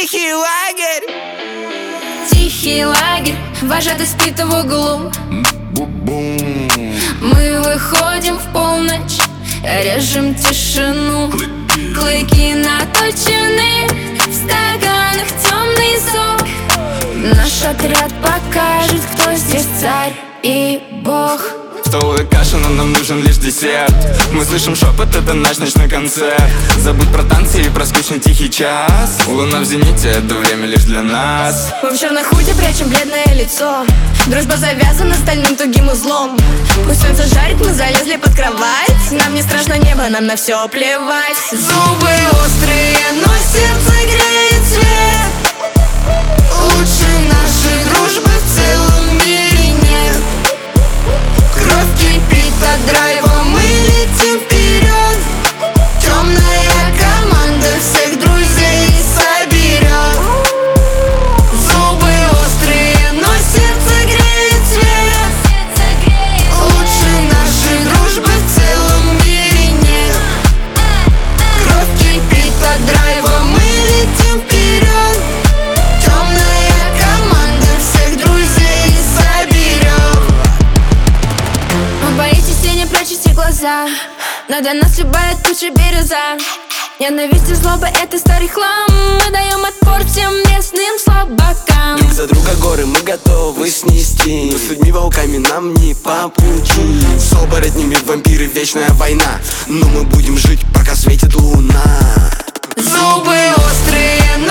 тихий лагерь. Тихий лагерь, вожатый спит в углу. Мы выходим в полночь, режем тишину. Клыки наточены, в стаканах темный сок. Наш отряд покажет, кто здесь царь и бог. Столовая каша, но нам нужен лишь десерт. Мы слышим шепот, это наш ночной концерт. Забудь про танцы и про скучный тихий час. Луна в зените, это время лишь для нас. Мы в черной худи прячем бледное лицо. Дружба завязана стальным тугим узлом. Пусть солнце жарит, мы залезли под кровать. Нам не страшно небо, нам на все плевать. Зубы острые, но сердце греет свет. Лучше нашей дружбы в целом мире нет. Кровь кипит от драйва, мы летим вперед. Темная команда всех друзей соберет. Зубы острые, но сердце греет свет. Лучше нашей дружбы в целом мире нет. Кровь кипит от драйва, мы летим вперед. Темная команда всех друзей соберет. Вы боитесь тени, прячете глаза, но для нас любая туча бирюза. Ненависть и злоба — это старый хлам. Мы даем отпор всем местным слабакам. Друг за друга горы мы готовы снести, но с людьми-волками нам не по пути. С оборотнями вампиры вечная война, но мы будем жить, пока светит луна. Зубы острые,